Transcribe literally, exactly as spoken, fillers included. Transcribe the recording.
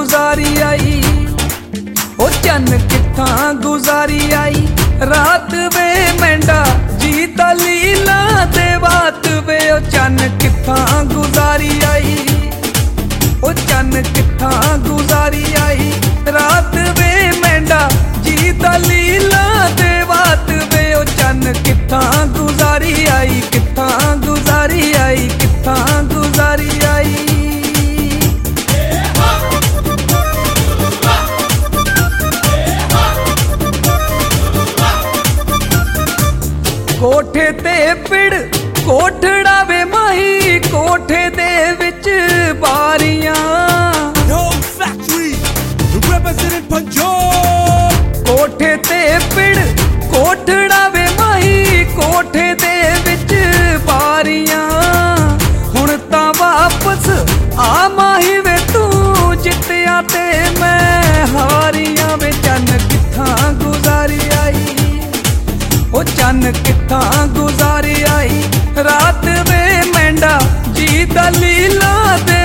गुजारी आई। ओ चन्न कित्थां गुजारी आई रात वे मेंढा जीता लीला दे बात वे। ओ चन्न कित्थां गुजारी आई, ओ चन्न कित्थां गुजारी आई रात वे मेंढा जीता लीला दे बात वे। ओ चन्न कित्थां गुजारी आई, कित्थां गुजारी आई, कित्थां गुजारी आई। कोठे ते पिड़ कोठड़ा वे माही कोठे दे विच बारियां। Yo Factory, representing Punjab। कोठे ते पिड़ कोठड़ा वे माही कोठे दे विच बारियां। हुण तां वापस आ माही वे तू जित्तिया ते मैं हारियां वे। चन्न कित्थां गुजारी आई, ओ चन्न कित्थां गुजारी आई रात वे मेंढा जीता लीला दे